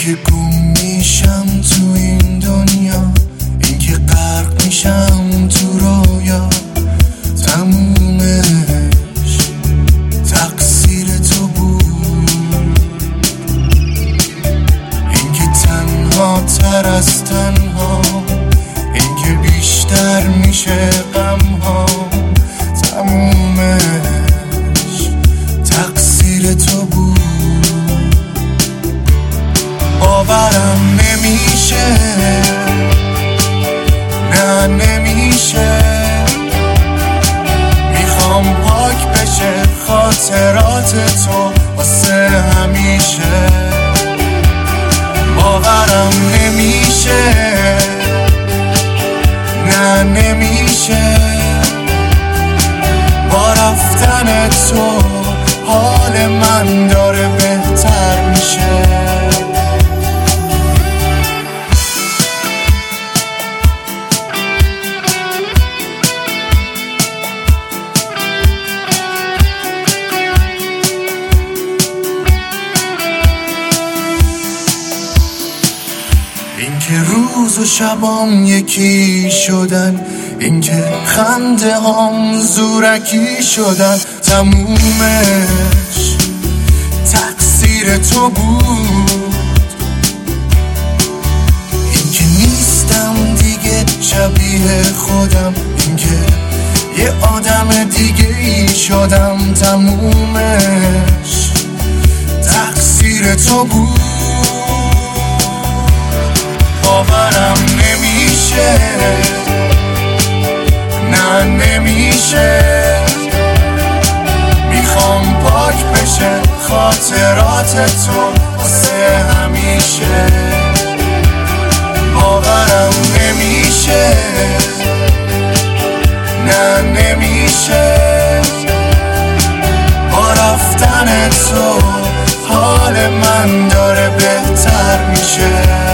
اینکه گم میشم تو این دنیا، اینکه غرق میشم تو رویا، تمومش تقصیر تو بود. اینکه تنها تر از تنها، اینکه بیشتر میشه غم ها، تمومش تقصیر تو بود. باورم نمیشه، نه نمیشه، میخوام پاک بشه خاطرات تو واسه همیشه. باورم نمیشه، نه نمیشه، با رفتن تو حال من داره بهتر میشه. اینکه روز و شبام یکی شدن، اینکه خنده هام زورکی شدن، تمومش تقصیر تو بود. اینکه نیستم دیگه شبیه خودم، اینکه یه آدم دیگه ای شدم، تمومش تقصیر تو بود. باورم نمیشه، نه نمیشه، میخوام پاک بشه خاطرات تو واسه همیشه. باورم نمیشه، نه نمیشه، با رفتن تو حال من داره بهتر میشه.